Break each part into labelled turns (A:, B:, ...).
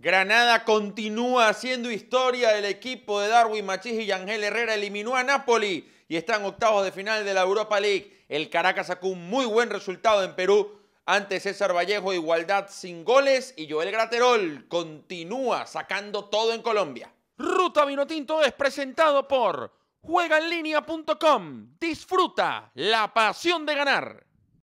A: Granada continúa haciendo historia. El equipo de Darwin Machís y Yangel Herrera eliminó a Napoli y está en octavos de final de la Europa League. El Caracas sacó un muy buen resultado en Perú ante César Vallejo, igualdad sin goles, y Joel Graterol continúa sacando todo en Colombia. Ruta Vinotinto es presentado por juegaenlinea.com. Disfruta la pasión de ganar.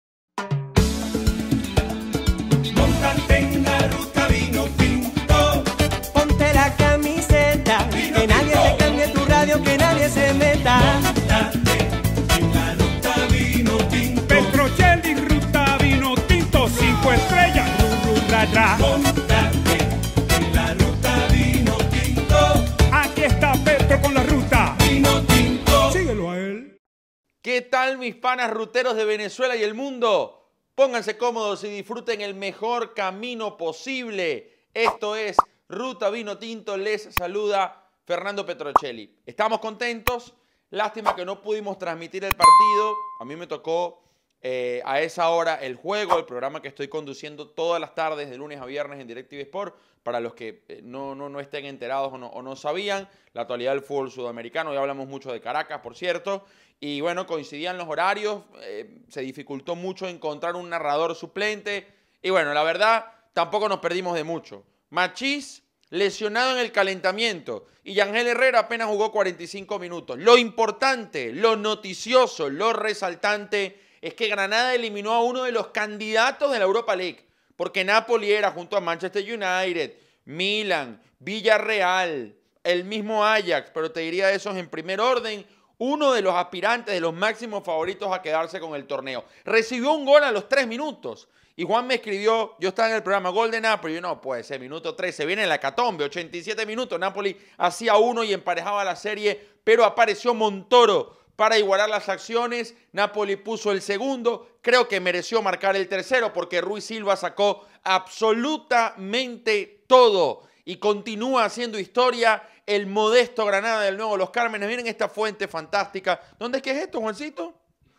B: Móntate en la Ruta Vinotinto.
C: Ponte la camiseta, que nadie te cambie tu radio, que nadie se meta.
B: Móntate en la Ruta Vinotinto.
D: Petrocelli, Ruta Vinotinto, 5 estrellas, ra.
B: Móntate en la Ruta Vinotinto.
D: Aquí está Petro con la Ruta
B: Vinotinto.
D: Síguelo a él.
A: ¿Qué tal, mis panas ruteros de Venezuela y el mundo? Pónganse cómodos y disfruten el mejor camino posible. Esto es Ruta Vinotinto. Les saluda Fernando Petrocelli. Estamos contentos. Lástima que no pudimos transmitir el partido. A mí me tocó a esa hora el juego, el programa que estoy conduciendo todas las tardes de lunes a viernes en DirecTV Sport. Para los que no estén enterados o no sabían, la actualidad del fútbol sudamericano. Ya hablamos mucho de Caracas, por cierto. Y bueno, coincidían los horarios, se dificultó mucho encontrar un narrador suplente. Y bueno, la verdad, tampoco nos perdimos de mucho. Machís lesionado en el calentamiento y Yangel Herrera apenas jugó 45 minutos. Lo importante, lo noticioso, lo resaltante es que Granada eliminó a uno de los candidatos de la Europa League. Porque Napoli era junto a Manchester United, Milan, Villarreal, el mismo Ajax, pero te diría esos en primer orden, uno de los aspirantes, de los máximos favoritos a quedarse con el torneo. Recibió un gol a los 3 minutos. Y Juan me escribió, yo estaba en el programa Gol de Napoli, yo no puede ser, minuto 13, viene la hecatombe, 87 minutos, Napoli hacía 1 y emparejaba la serie, pero apareció Montoro para igualar las acciones. Napoli puso el segundo, creo que mereció marcar el tercero porque Ruiz Silva sacó absolutamente todo y continúa haciendo historia el modesto Granada del Nuevo Los Cármenes. Miren esta fuente fantástica. ¿Dónde es que es esto, Juancito?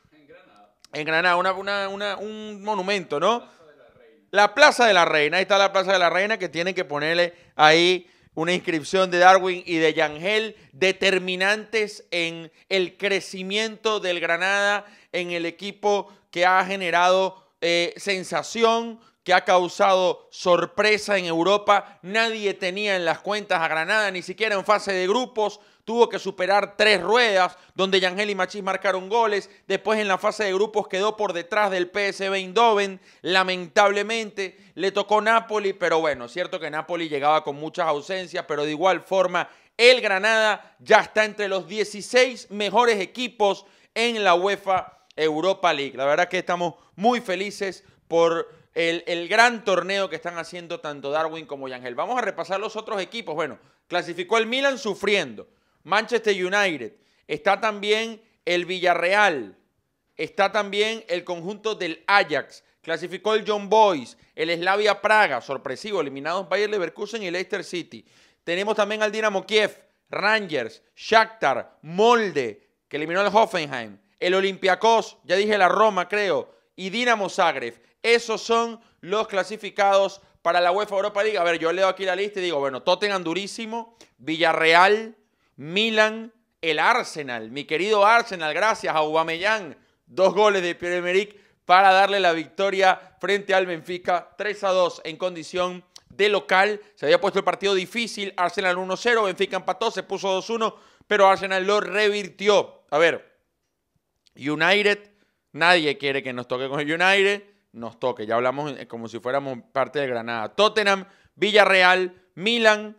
A: En Granada, un monumento, ¿no? La Plaza de la Reina. Ahí está la Plaza de la Reina, que tienen que ponerle ahí una inscripción de Darwin y de Yangel, determinantes en el crecimiento del Granada, en el equipo que ha generado sensación, que ha causado sorpresa en Europa. Nadie tenía en las cuentas a Granada, ni siquiera en fase de grupos. Tuvo que superar 3 ruedas, donde Yangel y Machís marcaron goles. Después en la fase de grupos quedó por detrás del PSV Eindhoven. Lamentablemente le tocó Napoli, pero bueno, cierto que Napoli llegaba con muchas ausencias, pero de igual forma el Granada ya está entre los 16 mejores equipos en la UEFA Europa League. La verdad que estamos muy felices por el gran torneo que están haciendo tanto Darwin como Yangel. Vamos a repasar los otros equipos. Bueno, clasificó el Milan sufriendo. Manchester United, está también el Villarreal, está también el conjunto del Ajax, clasificó el Young Boys, el Slavia Praga, sorpresivo, eliminados Bayer Leverkusen y Leicester City. Tenemos también al Dinamo Kiev, Rangers, Shakhtar, Molde, que eliminó al Hoffenheim, el Olympiacos, ya dije la Roma creo, y Dinamo Zagreb. Esos son los clasificados para la UEFA Europa League. A ver, yo leo aquí la lista y digo, bueno, Tottenham durísimo, Villarreal, Milan, el Arsenal, mi querido Arsenal, gracias a Aubameyang, 2 goles de Pierre-Emerick para darle la victoria frente al Benfica, 3-2 en condición de local. Se había puesto el partido difícil, Arsenal 1-0, Benfica empató, se puso 2-1, pero Arsenal lo revirtió. A ver, United, nadie quiere que nos toque con el United, nos toque, ya hablamos como si fuéramos parte de Granada. Tottenham, Villarreal, Milan,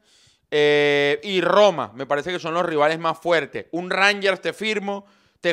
A: y Roma, me parece que son los rivales más fuertes. Un Rangers te firmo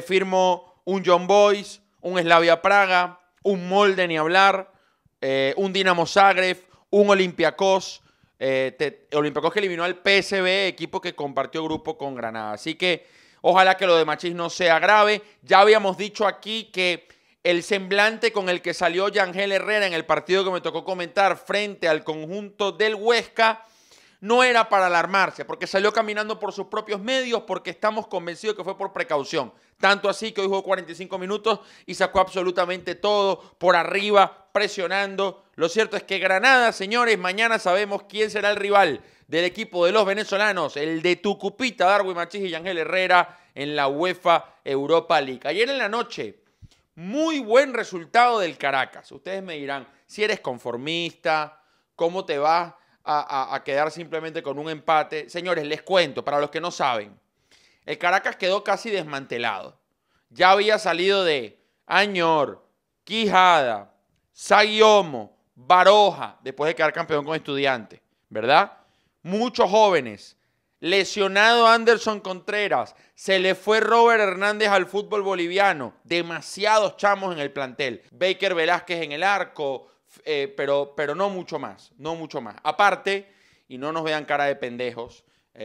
A: un Young Boys, un Slavia Praga, un Molde ni hablar, un Dinamo Zagreb, un Olympiacos, Olympiacos que eliminó al PSV, equipo que compartió grupo con Granada. Así que ojalá que lo de Machís no sea grave. Ya habíamos dicho aquí que el semblante con el que salió Yangel Herrera en el partido que me tocó comentar frente al conjunto del Huesca no era para alarmarse, porque salió caminando por sus propios medios, porque estamos convencidos que fue por precaución. Tanto así que hoy jugó 45 minutos y sacó absolutamente todo por arriba, presionando. Lo cierto es que Granada, señores, mañana sabemos quién será el rival del equipo de los venezolanos, el de Tucupita, Darwin Machís y Ángel Herrera en la UEFA Europa League. Ayer en la noche, muy buen resultado del Caracas. Ustedes me dirán, si eres conformista, ¿cómo te vas a quedar simplemente con un empate? Señores, les cuento, para los que no saben, el Caracas quedó casi desmantelado. Ya había salido de Añor, Quijada, Saguiomo, Baroja, después de quedar campeón con Estudiantes, ¿verdad? Muchos jóvenes. Lesionado Anderson Contreras. Se le fue Robert Hernández al fútbol boliviano. Demasiados chamos en el plantel. Baker Velázquez en el arco, pero no mucho más. No mucho más. Aparte, y no nos vean cara de pendejos,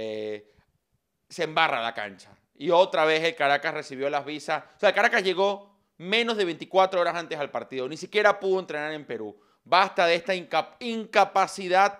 A: se embarra la cancha. Y otra vez el Caracas recibió las visas. O sea, el Caracas llegó menos de 24 horas antes al partido. Ni siquiera pudo entrenar en Perú. Basta de esta incapacidad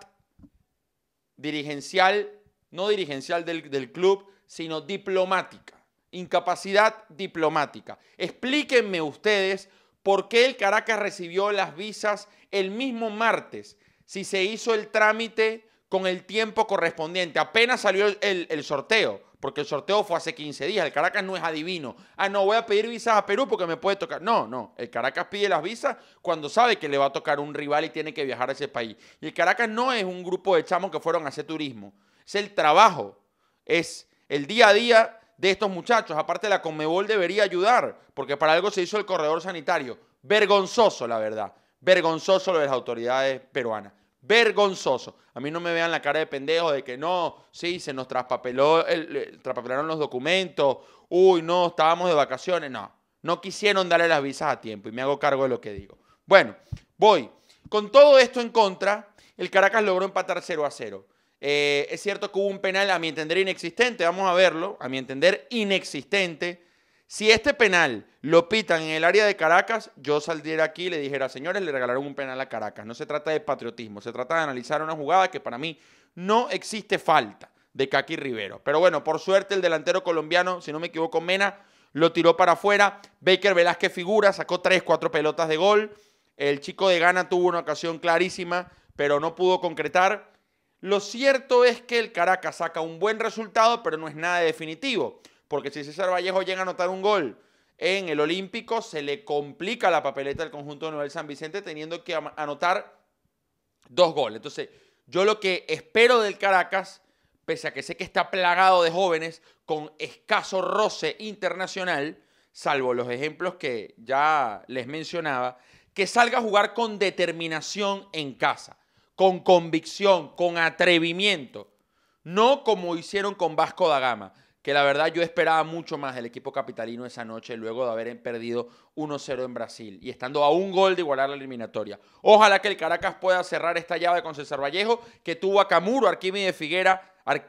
A: dirigencial, no dirigencial del club, sino diplomática. Incapacidad diplomática. Explíquenme ustedes por qué el Caracas recibió las visas el mismo martes, si se hizo el trámite con el tiempo correspondiente. Apenas salió el sorteo, porque el sorteo fue hace 15 días. El Caracas no es adivino. Ah, no, voy a pedir visas a Perú porque me puede tocar. No. El Caracas pide las visas cuando sabe que le va a tocar un rival y tiene que viajar a ese país. Y el Caracas no es un grupo de chamos que fueron a hacer turismo. Es el trabajo, es el día a día de estos muchachos. Aparte, la Conmebol debería ayudar, porque para algo se hizo el corredor sanitario. Vergonzoso, la verdad. Vergonzoso lo de las autoridades peruanas. Vergonzoso. A mí no me vean la cara de pendejo de que no, sí, se nos traspapelaron los documentos. Uy, no, estábamos de vacaciones. No quisieron darle las visas a tiempo y me hago cargo de lo que digo. Bueno, voy. Con todo esto en contra, el Caracas logró empatar 0-0. Es cierto que hubo un penal, a mi entender, inexistente. Vamos a verlo. A mi entender, inexistente. Si este penal lo pitan en el área de Caracas, yo saldría aquí y le dijera, señores, le regalaron un penal a Caracas. No se trata de patriotismo, se trata de analizar una jugada que para mí no existe falta de Kaki Rivero. Pero bueno, por suerte el delantero colombiano, si no me equivoco, Mena, lo tiró para afuera. Baker Velázquez figura, sacó 3-4 pelotas de gol. El chico de Ghana tuvo una ocasión clarísima, pero no pudo concretar. Lo cierto es que el Caracas saca un buen resultado, pero no es nada definitivo. Porque si César Vallejo llega a anotar un gol en el Olímpico, se le complica la papeleta al conjunto de Newell's San Vicente teniendo que anotar 2 goles. Entonces, yo lo que espero del Caracas, pese a que sé que está plagado de jóvenes con escaso roce internacional, salvo los ejemplos que ya les mencionaba, que salga a jugar con determinación en casa, con convicción, con atrevimiento, no como hicieron con Vasco da Gama, que la verdad yo esperaba mucho más del equipo capitalino esa noche luego de haber perdido 1-0 en Brasil y estando a un gol de igualar la eliminatoria. Ojalá que el Caracas pueda cerrar esta llave con César Vallejo, que tuvo a Camuro, Arquímedes Figuera,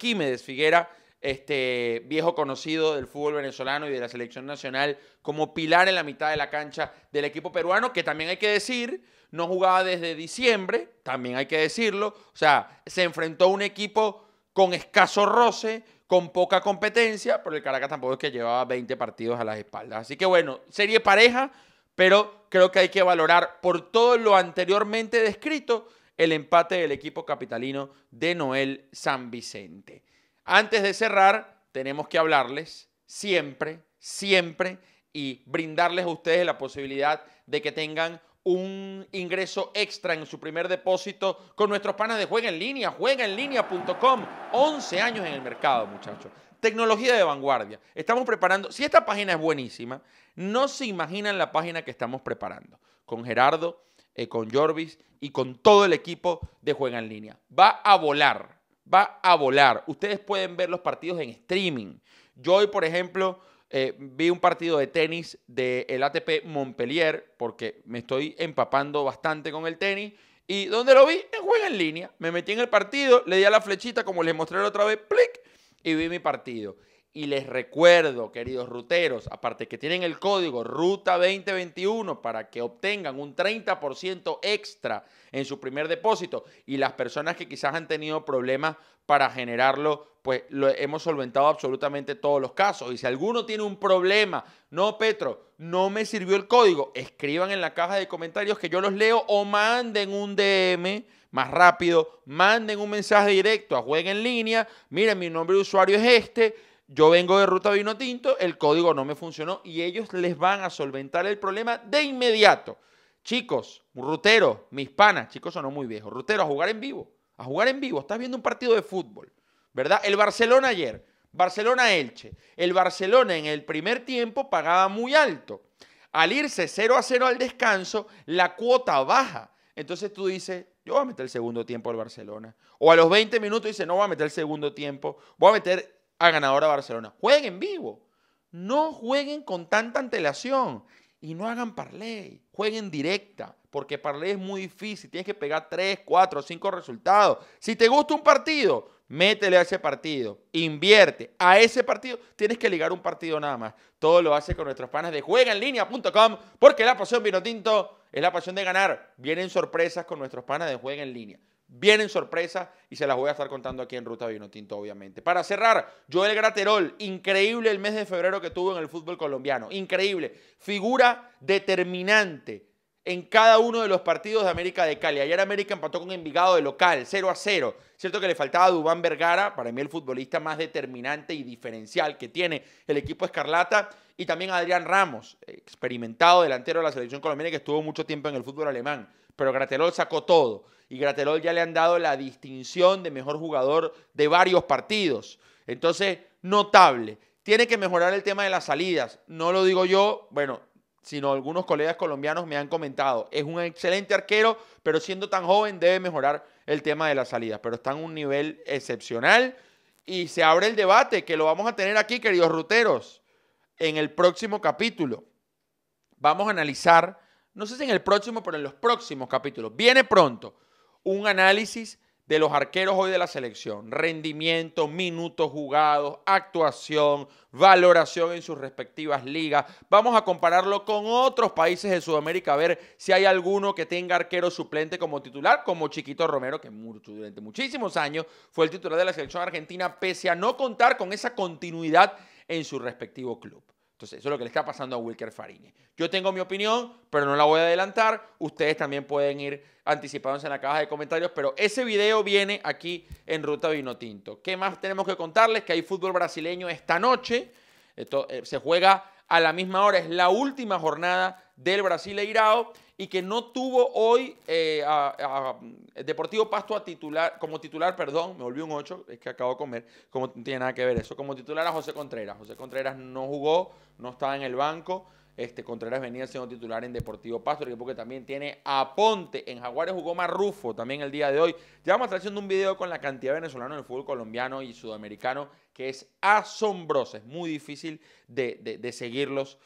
A: viejo conocido del fútbol venezolano y de la selección nacional, como pilar en la mitad de la cancha del equipo peruano, que también hay que decir, no jugaba desde diciembre, también hay que decirlo. O sea, se enfrentó a un equipo con escaso roce, con poca competencia, pero el Caracas tampoco es que llevaba 20 partidos a las espaldas. Así que bueno, serie pareja, pero creo que hay que valorar por todo lo anteriormente descrito el empate del equipo capitalino de Newell's San Vicente. Antes de cerrar, tenemos que hablarles siempre y brindarles a ustedes la posibilidad de que tengan un ingreso extra en su primer depósito con nuestros panas de Juega en Línea, juegaenlinea.com. 11 años en el mercado, muchachos. Tecnología de vanguardia. Estamos preparando, si esta página es buenísima, no se imaginan la página que estamos preparando con Gerardo, con Jorvis y con todo el equipo de Juega en Línea. Va a volar. Ustedes pueden ver los partidos en streaming. Yo hoy, por ejemplo, vi un partido de tenis del ATP Montpellier, porque me estoy empapando bastante con el tenis. ¿Y dónde lo vi? En Juega en Línea. Me metí en el partido, le di a la flechita como les mostré la otra vez, plic, y vi mi partido. Y les recuerdo, queridos ruteros, aparte que tienen el código Ruta 2021 para que obtengan un 30% extra en su primer depósito, y las personas que quizás han tenido problemas para generarlo, pues lo hemos solventado absolutamente todos los casos. Y si alguno tiene un problema, no, Petro, no me sirvió el código, escriban en la caja de comentarios que yo los leo, o manden un DM más rápido, manden un mensaje directo a Juega en Línea. Miren, mi nombre de usuario es este, yo vengo de Ruta Vino Tinto, el código no me funcionó, y ellos les van a solventar el problema de inmediato. Chicos, ruteros, mis panas, chicos sonó muy viejos, ruteros, a jugar en vivo, estás viendo un partido de fútbol, ¿verdad? El Barcelona ayer, Barcelona-Elche, el Barcelona en el primer tiempo pagaba muy alto, al irse 0-0 al descanso, la cuota baja, entonces tú dices, yo voy a meter el segundo tiempo al Barcelona, o a los 20 minutos dices, no voy a meter el segundo tiempo, voy a meter a ganador a Barcelona. Jueguen en vivo, no jueguen con tanta antelación y no hagan parlay, jueguen directa, porque parlay es muy difícil, tienes que pegar 3, 4, 5 resultados. Si te gusta un partido, métele a ese partido, invierte a ese partido, tienes que ligar un partido nada más. Todo lo hace con nuestros panas de juegaenlinea.com, porque la pasión vino tinto es la pasión de ganar. Vienen sorpresas con nuestros panas de Juega en Línea. Vienen sorpresas y se las voy a estar contando aquí en Ruta Vino Tinto, obviamente. Para cerrar, Joel Graterol, increíble el mes de febrero que tuvo en el fútbol colombiano, increíble, figura determinante en cada uno de los partidos de América de Cali. Ayer América empató con Envigado de local, 0-0. Cierto que le faltaba a Duván Vergara, para mí el futbolista más determinante y diferencial que tiene el equipo Escarlata, y también a Adrián Ramos, experimentado delantero de la selección colombiana que estuvo mucho tiempo en el fútbol alemán. Pero Graterol sacó todo, y Graterol ya le han dado la distinción de mejor jugador de varios partidos. Entonces, notable. Tiene que mejorar el tema de las salidas. No lo digo yo, bueno, sino algunos colegas colombianos me han comentado. Es un excelente arquero, pero siendo tan joven debe mejorar el tema de las salidas. Pero está en un nivel excepcional y se abre el debate que lo vamos a tener aquí, queridos ruteros, en el próximo capítulo. Vamos a analizar, no sé si en el próximo, pero en los próximos capítulos. Viene pronto un análisis de los arqueros hoy de la selección. Rendimiento, minutos jugados, actuación, valoración en sus respectivas ligas. Vamos a compararlo con otros países de Sudamérica, a ver si hay alguno que tenga arquero suplente como titular, como Chiquito Romero, que durante muchísimos años fue el titular de la selección argentina, pese a no contar con esa continuidad en su respectivo club. Entonces, eso es lo que le está pasando a Wilker Fariñez. Yo tengo mi opinión, pero no la voy a adelantar. Ustedes también pueden ir anticipándose en la caja de comentarios, pero ese video viene aquí en Ruta Vino Tinto. ¿Qué más tenemos que contarles? Que hay fútbol brasileño esta noche. Esto, se juega a la misma hora. Es la última jornada del Brasileirao y que no tuvo hoy Deportivo Pasto como titular, perdón, me volví un 8, es que acabo de comer, como no tiene nada que ver eso, como titular a José Contreras. José Contreras no jugó, no estaba en el banco. Contreras venía siendo titular en Deportivo Pasto, el equipo que también tiene a Ponte. En Jaguares jugó Marrufo también el día de hoy. Ya vamos a estar haciendo un video con la cantidad de venezolanos en el fútbol colombiano y sudamericano que es asombrosa. Es muy difícil de seguirlos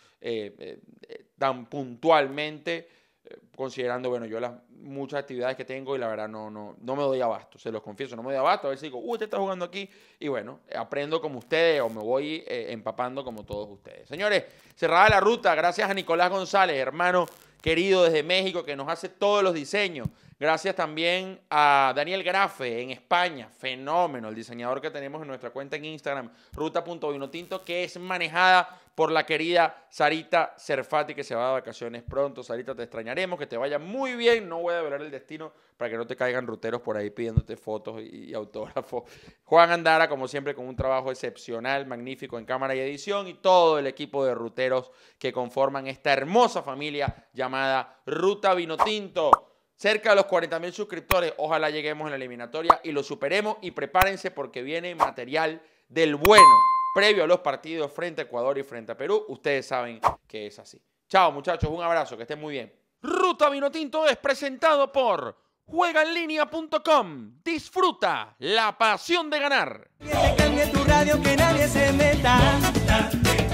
A: tan puntualmente, considerando, bueno, yo las muchas actividades que tengo y la verdad no me doy abasto, se los confieso, no me doy abasto. A veces digo, usted está jugando aquí y bueno, aprendo como ustedes o me voy empapando como todos ustedes. Señores, cerrada la ruta, gracias a Nicolás González, hermano querido desde México que nos hace todos los diseños. Gracias también a Daniel Grafe en España, fenómeno, el diseñador que tenemos en nuestra cuenta en Instagram, ruta.vinotinto, que es manejada por la querida Sarita Serfati, que se va de vacaciones pronto. Sarita, te extrañaremos, que te vaya muy bien. No voy a velar el destino para que no te caigan ruteros por ahí pidiéndote fotos y autógrafos. Juan Andara, como siempre, con un trabajo excepcional, magnífico en cámara y edición, y todo el equipo de ruteros que conforman esta hermosa familia llamada Ruta Vinotinto. Cerca de los 40,000 suscriptores, ojalá lleguemos en la eliminatoria y lo superemos, y prepárense porque viene material del bueno previo a los partidos frente a Ecuador y frente a Perú. Ustedes saben que es así. Chao, muchachos, un abrazo, que estén muy bien. Ruta Vinotinto es presentado por juegaenlinea.com. Disfruta la pasión de ganar.
C: Que te cambie tu radio, que nadie se meta.
B: Móntate